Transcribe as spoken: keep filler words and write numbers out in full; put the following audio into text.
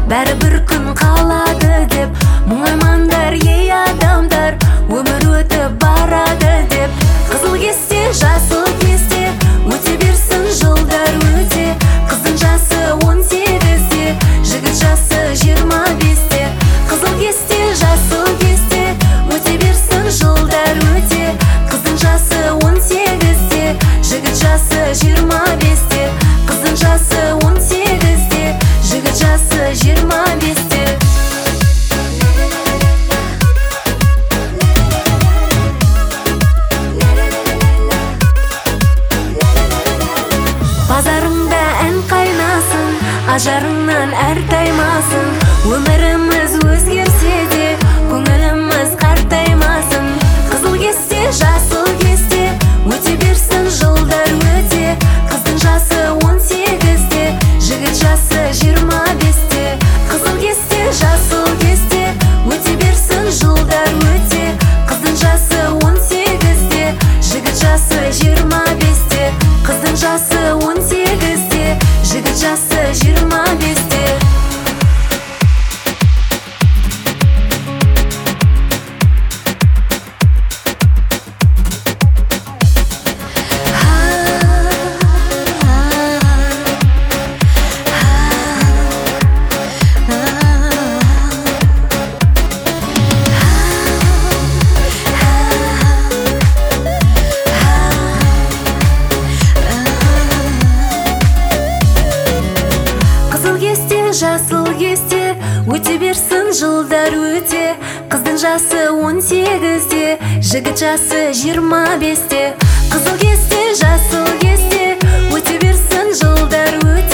бәрі бір күн қалады деп мұңаймаңдар, ей адамдар, өмір өтіп барады деп. Қызыл кесте, жасыл кесте, өте берсін жылдар өте. Қыздың жасы он сегізде, жігіт жасы жиырма бесте. Қызыл кесте, жасыл кесте, өте берсін жылдар өте. Қыздың жасы он сегізде, жігіт жасы жиырма бесте. Қыздың жасы он сегізде, жігіт жасы жиырма бесте. Базарыңда ән қайнасын, ажарыңнан әр таймасын. Өміріміз өзгерсе де, көңіліміз қартаймасын. Қызыл кесте, жасыл кесте, өте берсін жылдар өте. Қыздың жасы он сегізде, жігіт жасы жиырма бесте. Қызыл кесте, жасыл кесте, өте берсін жылдар өте. Қыздың жасы он сегізде, жігіт жасы жиырма бесте. Қыздың жасы он сегізде, жігіт жасы жиырма бесте. Жасыл кесте, өте берсін жылдар өте. Қыздың жасы он сегізде, жігіт жасы жиырма бесте. Қызыл кесте, жасыл кесте, өте берсін жылдар өте.